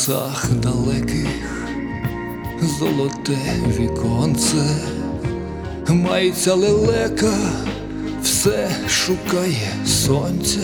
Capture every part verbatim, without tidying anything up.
небесах далеких золоте віконце, мається лелека, все шукає сонця,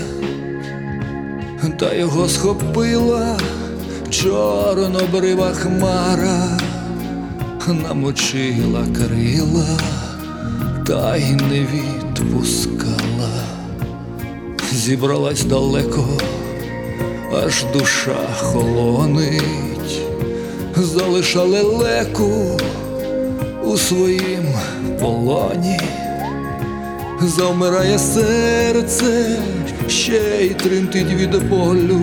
та його схопила чорнобрива хмара, намочила крила та й не відпускала. Зібралась далеко, аж душа холонить, залиша лелеку у своїм полоні. Завмирає серце, ще й тремтить від болю.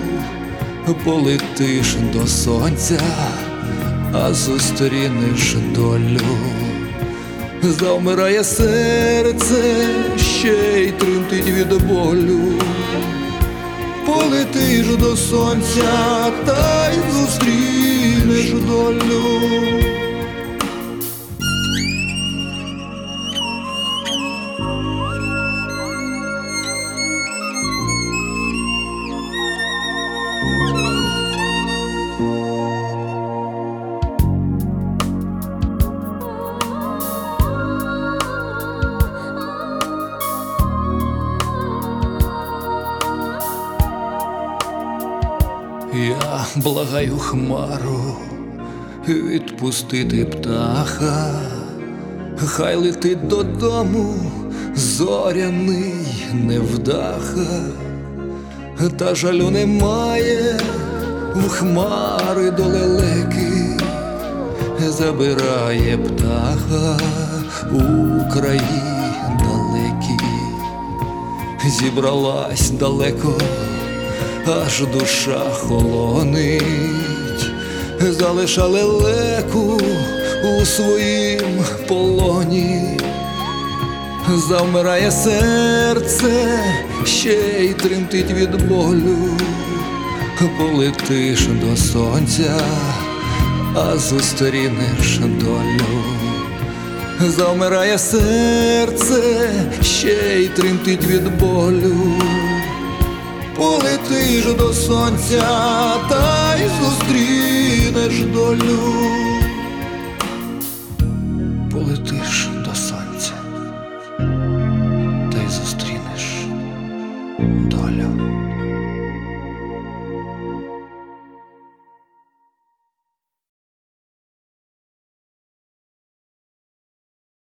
Полетиш до сонця, а зустрінеш долю. Завмирає серце, ще й тремтить від болю. Полетиш до сонця, та й зустрінеш долю. Я благаю хмару відпустити птаха, хай летить додому зоряний невдаха. Та жалю немає в хмари до лелеки, забирає птаха у краї далекі. Зібралась далеко, аж душа холонить, залиша лелеку у своїм полоні. Завмирає серце, ще й тремтить від болю. Полетиш до сонця, а зустрінеш долю. Завмирає серце, ще й тремтить від болю. Полетиш до сонця, та й зустрінеш долю. Полетиш